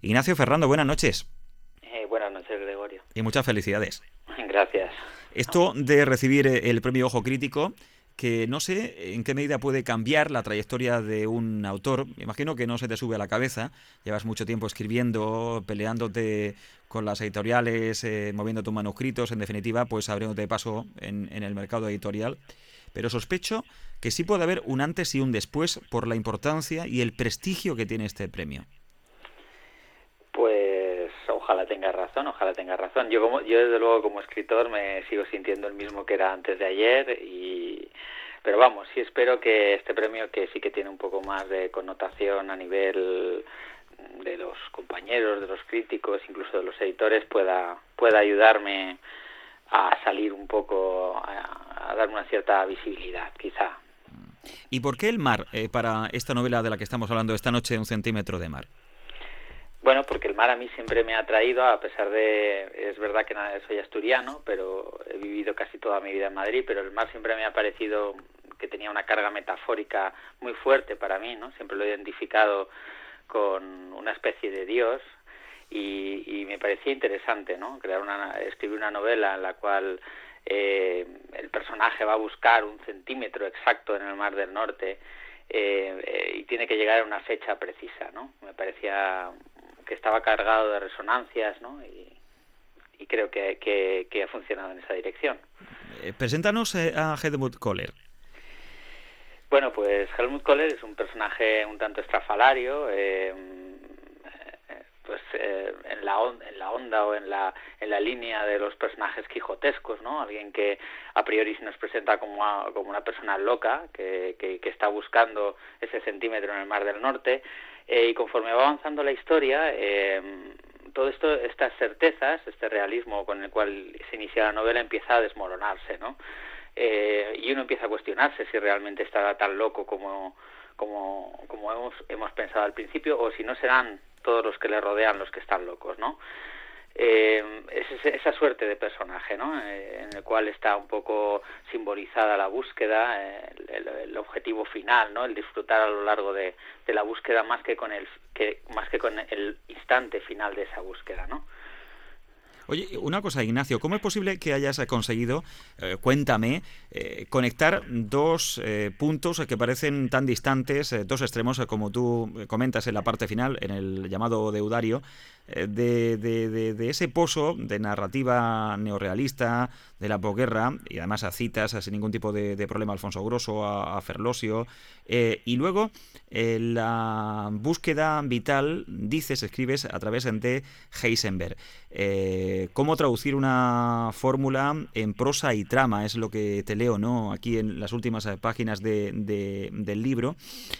Ignacio Ferrando, buenas noches. Buenas noches, Gregorio. Y muchas felicidades. Gracias. Esto de recibir el premio Ojo Crítico, que no sé en qué medida puede cambiar la trayectoria de un autor. Me imagino que no se te sube a la cabeza. Llevas mucho tiempo escribiendo, peleándote con las editoriales, moviendo tus manuscritos, en definitiva, pues abriéndote paso en el mercado editorial. Pero sospecho que sí puede haber un antes y un después por la importancia y el prestigio que tiene este premio. Pues ojalá tengas razón, ojalá tengas razón. Yo desde luego como escritor me sigo sintiendo el mismo que era antes de ayer pero vamos, sí espero que este premio, que sí que tiene un poco más de connotación a nivel de los compañeros, de los críticos, incluso de los editores, pueda ayudarme a salir un poco, a dar una cierta visibilidad, quizá. ¿Y por qué el mar para esta novela de la que estamos hablando esta noche, Un centímetro de mar? Bueno, porque el mar a mí siempre me ha atraído, a pesar de, es verdad que soy asturiano, pero he vivido casi toda mi vida en Madrid, pero el mar siempre me ha parecido que tenía una carga metafórica muy fuerte para mí, ¿no? Siempre lo he identificado con una especie de Dios y me parecía interesante, ¿no? Escribir una novela en la cual el personaje va a buscar un centímetro exacto en el Mar del Norte y tiene que llegar a una fecha precisa, ¿no? Me parecía que estaba cargado de resonancias, ¿no? Y creo que ha funcionado en esa dirección. Preséntanos a Helmut Kohler. Bueno, pues Helmut Kohler es un personaje un tanto estrafalario, en la onda o en la línea de los personajes quijotescos, ¿no? Alguien que a priori se nos presenta como una persona loca que está buscando ese centímetro en el Mar del Norte, y conforme va avanzando la historia, todo esto, estas certezas, este realismo con el cual se inicia la novela empieza a desmoronarse, ¿no? Y uno empieza a cuestionarse si realmente está tan loco como hemos pensado al principio, o si no serán todos los que le rodean los que están locos, ¿no? Es esa suerte de personaje, ¿no? En el cual está un poco simbolizada la búsqueda, el objetivo final, ¿no? El disfrutar a lo largo de la búsqueda más que con el instante final de esa búsqueda, ¿no? Oye, una cosa, Ignacio, ¿cómo es posible que hayas conseguido, cuéntame, conectar dos puntos que parecen tan distantes, dos extremos, como tú comentas en la parte final, en el llamado Deudario, de ese pozo de narrativa neorrealista, de la posguerra, y además a citas sin ningún tipo de problema a Alfonso Grosso, a Ferlosio, y luego la búsqueda vital, escribes a través de Heisenberg. Cómo traducir una fórmula en prosa y trama, es lo que te leo, ¿no? Aquí en las últimas páginas del libro.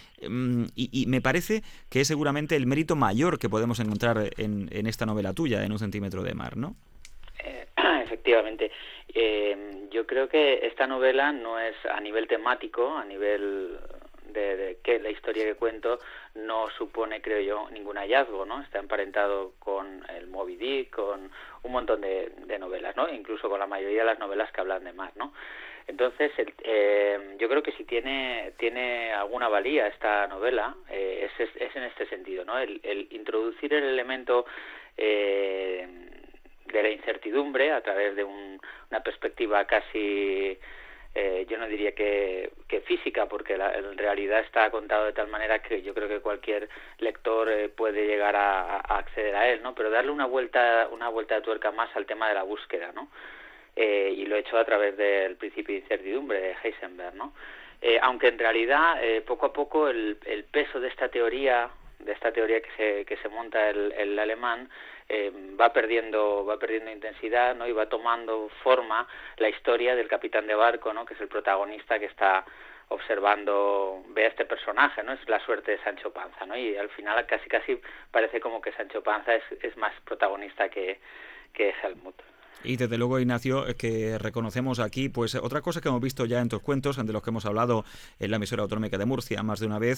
Y me parece que es seguramente el mérito mayor que podemos encontrar en esta novela tuya, en Un centímetro de mar, ¿no? Efectivamente. Yo creo que esta novela no es a nivel temático, a nivel de que la historia que cuento no supone, creo yo, ningún hallazgo, ¿no? Está emparentado con el Moby Dick, con un montón de novelas, ¿no? Incluso con la mayoría de las novelas que hablan de mar, ¿no? Entonces, yo creo que si tiene alguna valía esta novela, es en este sentido, ¿no? El introducir el elemento de la incertidumbre a través de una perspectiva casi, yo no diría que física, porque en realidad está contado de tal manera que yo creo que cualquier lector puede llegar a acceder a él, ¿no? Pero darle una vuelta de tuerca más al tema de la búsqueda, ¿no? Y lo he hecho a través del principio de incertidumbre de Heisenberg, ¿no? Aunque en realidad poco a poco el peso de esta teoría que se monta el alemán va perdiendo intensidad, ¿no? Y va tomando forma la historia del capitán de barco, ¿no? Que es el protagonista que está observando, ve a este personaje, ¿no? Es la suerte de Sancho Panza, ¿no? Y al final casi parece como que Sancho Panza es más protagonista que Helmut. Y desde luego, Ignacio, que reconocemos aquí, pues otra cosa que hemos visto ya en tus cuentos, de los que hemos hablado en la emisora autonómica de Murcia más de una vez,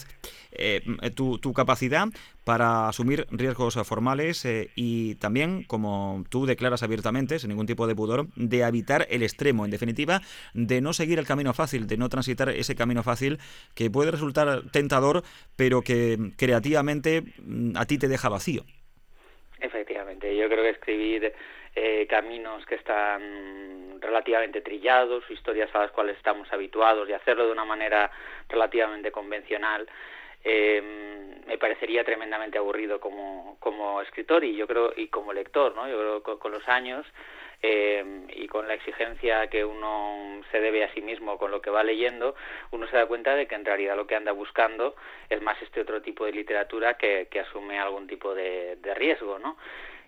tu capacidad para asumir riesgos formales y también, como tú declaras abiertamente, sin ningún tipo de pudor, de evitar el extremo, en definitiva, de no seguir el camino fácil, de no transitar ese camino fácil que puede resultar tentador, pero que creativamente a ti te deja vacío. Efectivamente, yo creo que escribir caminos que están relativamente trillados, historias a las cuales estamos habituados y hacerlo de una manera relativamente convencional, me parecería tremendamente aburrido como escritor y yo creo y como lector, ¿no? Yo creo que con los años y con la exigencia que uno se debe a sí mismo con lo que va leyendo, uno se da cuenta de que en realidad lo que anda buscando es más este otro tipo de literatura que asume algún tipo de riesgo, ¿no?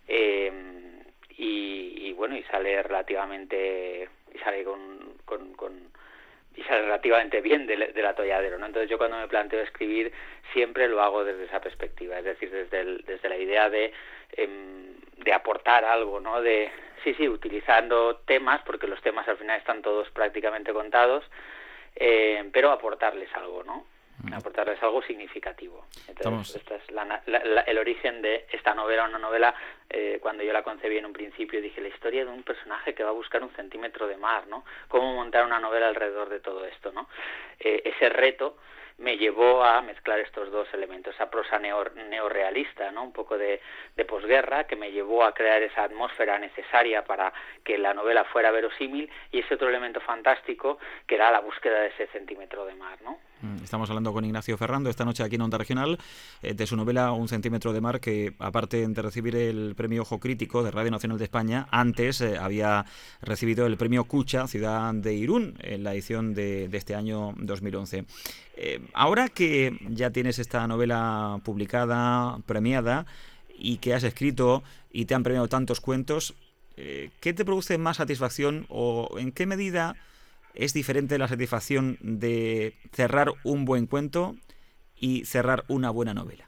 Y bueno, y sale relativamente y sale relativamente bien del atolladero, ¿no? Entonces yo cuando me planteo escribir siempre lo hago desde esa perspectiva, es decir, desde la idea de aportar algo, ¿no? Sí, utilizando temas, porque los temas al final están todos prácticamente contados, pero aportarles algo, ¿no? Aportarles algo significativo. Entonces, este es el origen de esta novela, una novela, cuando yo la concebí en un principio, dije, la historia de un personaje que va a buscar 1 centímetro de mar, ¿no? Cómo montar una novela alrededor de todo esto, ¿no? Ese reto me llevó a mezclar estos dos elementos, esa prosa neorrealista, ¿no? Un poco de posguerra, que me llevó a crear esa atmósfera necesaria para que la novela fuera verosímil, y ese otro elemento fantástico que era la búsqueda de ese centímetro de mar, ¿no? Estamos hablando con Ignacio Ferrando esta noche aquí en Onda Regional de su novela 1 centímetro de mar, que aparte de recibir el premio Ojo Crítico de Radio Nacional de España, antes había recibido el premio Cucha, Ciudad de Irún, en la edición de este año 2011. Ahora que ya tienes esta novela publicada, premiada, y que has escrito y te han premiado tantos cuentos, ¿qué te produce más satisfacción o en qué medida es diferente la satisfacción de cerrar un buen cuento y cerrar una buena novela?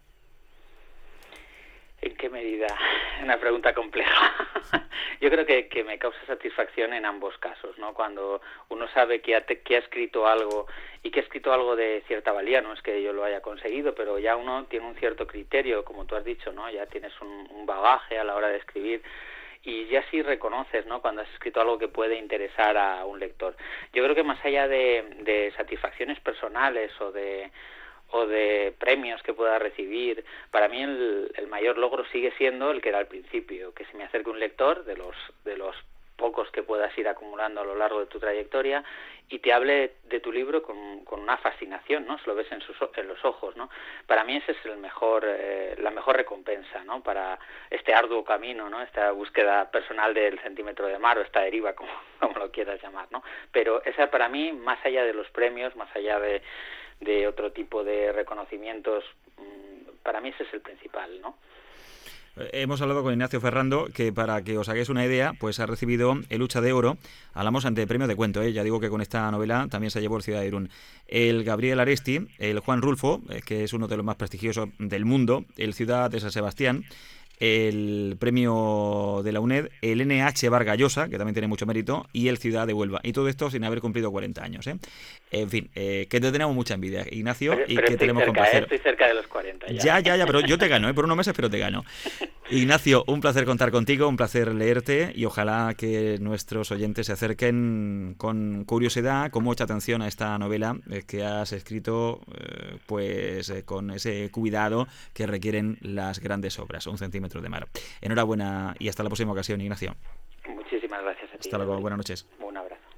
¿En qué medida? Una pregunta compleja. Yo creo que me causa satisfacción en ambos casos, ¿no? Cuando uno sabe que ha escrito algo y que ha escrito algo de cierta valía, no es que yo lo haya conseguido, pero ya uno tiene un cierto criterio, como tú has dicho, ¿no? Ya tienes un bagaje a la hora de escribir y ya sí reconoces, ¿no? Cuando has escrito algo que puede interesar a un lector. Yo creo que más allá de satisfacciones personales o de premios que pueda recibir, para mí el mayor logro sigue siendo el que era al principio, que se me acerque un lector de los pocos que puedas ir acumulando a lo largo de tu trayectoria y te hable de tu libro con una fascinación, ¿no? Se lo ves en los ojos, ¿no? Para mí ese es la mejor recompensa, ¿no? Para este arduo camino, ¿no? Esta búsqueda personal del centímetro de mar o esta deriva, como lo quieras llamar, ¿no? Pero esa para mí, más allá de los premios, más allá de otro tipo de reconocimientos, para mí ese es el principal, ¿no? Hemos hablado con Ignacio Ferrando, que para que os hagáis una idea, pues ha recibido el Lucha de Oro. Hablamos ante premios de cuento, ya digo que con esta novela también se llevó el Ciudad de Irún. El Gabriel Aresti, el Juan Rulfo, que es uno de los más prestigiosos del mundo, el Ciudad de San Sebastián, el premio de la UNED, el NH Vargallosa, que también tiene mucho mérito, y el Ciudad de Huelva. Y todo esto sin haber cumplido 40 años. En fin, que te tenemos mucha envidia, Ignacio, pero y que tenemos con placer. Estoy cerca de los 40 ya. Ya, pero yo te gano, por unos meses, pero te gano. Ignacio, un placer contar contigo, un placer leerte, y ojalá que nuestros oyentes se acerquen con curiosidad, con mucha atención a esta novela que has escrito con ese cuidado que requieren las grandes obras, 1 centímetro de mar. Enhorabuena y hasta la próxima ocasión, Ignacio. Muchísimas gracias a ti. Hasta luego, buenas noches. Un abrazo.